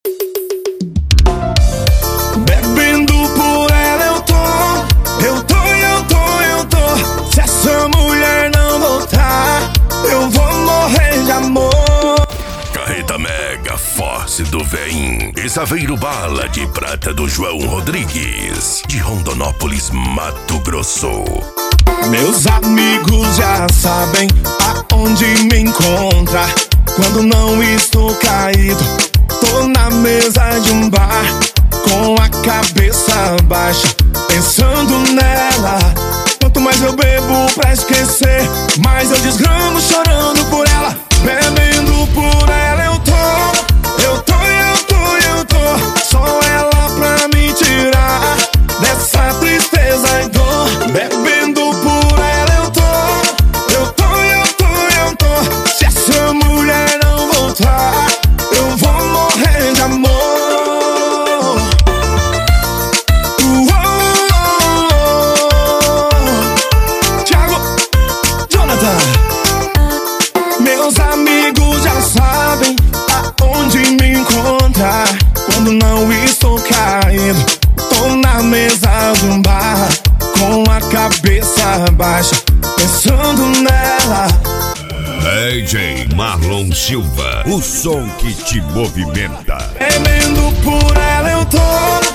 Bebendo por ela eu tô. Se essa mulher não voltar, eu vou morrer de amor. Carreta Mega Force do Vem e Saveiro Bala de Prata do João Rodrigues, de Rondonópolis, Mato Grosso. Meus amigos já sabem aonde me encontrar. Quando não estou caído, tô na mesa de um bar, com a cabeça baixa, pensando nela. Quanto mais eu bebo pra esquecer, mais eu desgramo chorando por ela. Bebendo por ela eu tô. Só ela pra me tirar dessa tristeza e dor. Bebendo por ela eu tô. Se essa mulher não voltar, eu vou morrer de amor. Thiago, Jonathan. Meus amigos já sabem aonde me encontrar. Quando não estou caído, tô na mesa de um bar, com a cabeça baixa, pensando nela. DJ Marlon Silva, o som que te movimenta. Bebendo por ela eu tô.